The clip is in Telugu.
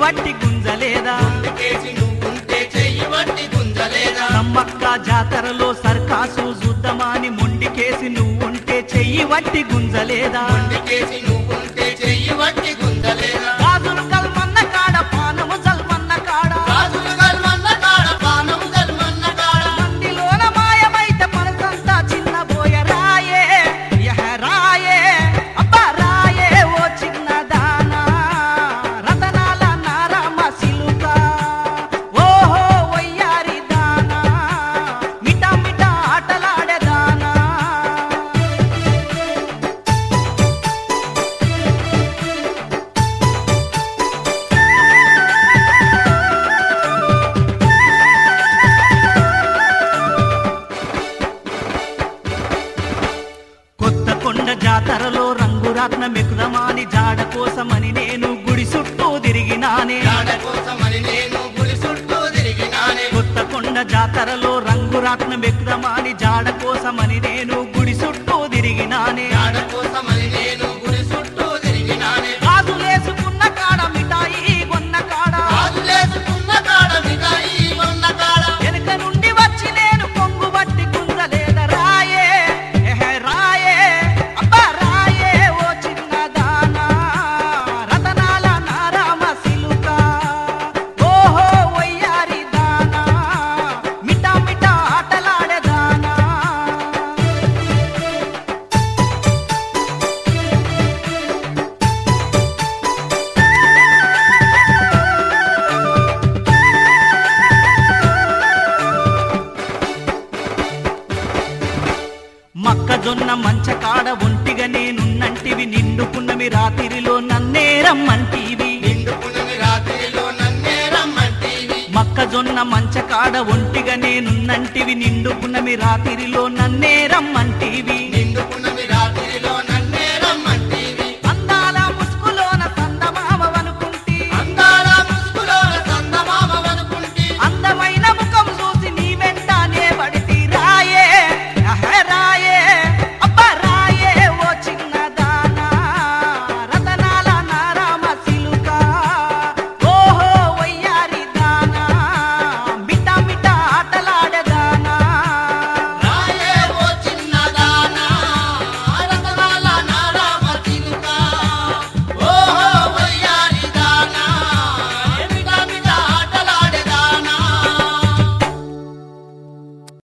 వట్టి గుంజలేదా సమ్మక్క జాతరలో సర్కాసు చూద్దామని మొండికేసి నువ్వుంటే చెయ్యి వట్టి గుంజలేదా గాజులు కల్మన్న కాడ పానము జల్మన్న కాడ మందిలోన మాయమైతే మనసంతా చిన్నబోయ రాయే యహ రాయే అబ్బా రాయే ఓ చిన్నదానా రతనాల నారమ్మ సిలుక ఓహో వయ్యారి దానా మిఠా మిఠా ఆటలాడే దానా కొత్తకొండ జాతరలో రంగురాత్న మెకుదమాని జాడ కోసమని నేను గుడి చుట్టూ తిరిగినానే కొత్తకొండ జాతరలో రంగురాత్న మెకుదమాని జాడ కోసమని నేను గుడి చుట్టూ తిరిగినానే గాజులేసుకున్న కాడ మిఠాయి కొన్న కాడ వెనుక నుండి వచ్చి నేను కొంగు బట్టి గుంజలేద రాయే ఎహ రాయే అబ్బా రాయే ఓ చిన్నదానా రతనాల నారామ సిలుక ఓహో వయ్యారి దానా మిఠా మిఠా ఆటలాడే దానా మక్కజొన్న మంచకాడ ఒంటిగా నేనున్నంటివి నిండుకున్నవి రాత్రిలో నన్నే రమ్మంటివి మక్కజొన్న మంచకాడ ఒంటిగా నేనున్నంటివి నిండుకున్నవి రాత్రిలో నన్నే రమ్మంటివి